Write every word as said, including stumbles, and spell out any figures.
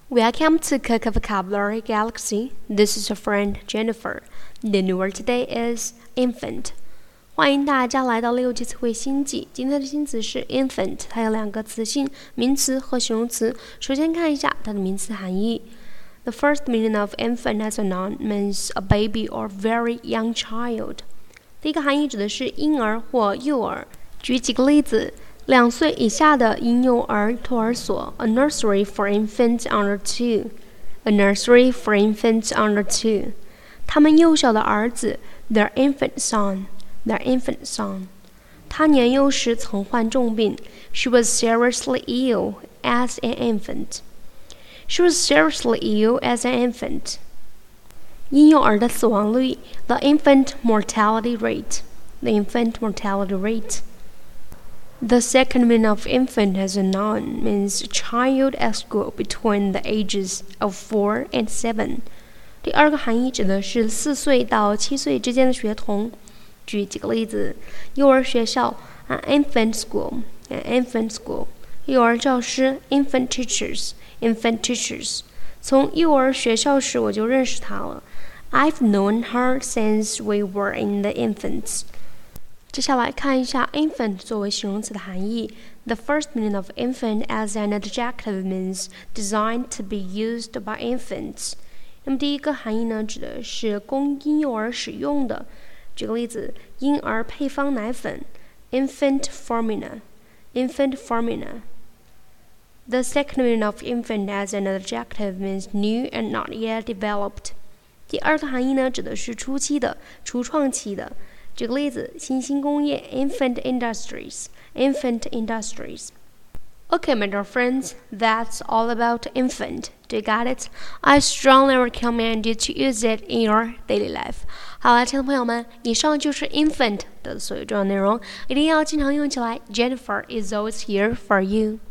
Welcome to Cook Vocabulary Galaxy. This is your friend Jennifer. The new word today is infant. 欢迎大家来到六级词汇新季。今天的新词是 infant， 它有两个词性，名词和形容词。首先看一下它的名词含义。The first meaning of infant as a noun means a baby or very young child. 第一个含义指的是婴儿或幼儿。举几个例子。两岁以下的婴幼儿托儿所 A nursery for infants under two A nursery for infants under two 他们幼小的儿子 Their infant son Their infant son 他年幼时曾患重病 She was seriously ill as an infant She was seriously ill as an infant 婴幼儿的死亡率 The infant mortality rate The infant mortality rate The second meaning of infant as a noun means a child at school between the ages of four and seven. 第二个含义指的是四岁到七岁之间的学童。举几个例子：幼儿学校 an infant school, an infant school. 幼儿教师 infant teachers, infant teachers. 从幼儿学校时我就认识她了。I've known her since we were in the infants.接下来看一下 infant 作为形容词的含义。The first meaning of infant as an adjective means designed to be used by infants. 那么第一个含义呢，指的是供婴幼儿使用的。举个例子，婴儿配方奶粉 infant formula, infant formula. The second meaning of infant as an adjective means new and not yet developed. 第二个含义呢，指的是初期的、初创期的。举个例子，新兴工业 infant industries, infant industries. Okay, my dear friends, that's all about infant. Do you got it? I strongly recommend you to use it in your daily life. 好了，亲爱的朋友们，以上就是 infant 的所有重要内容，一定要经常用起来。Jennifer is always here for you.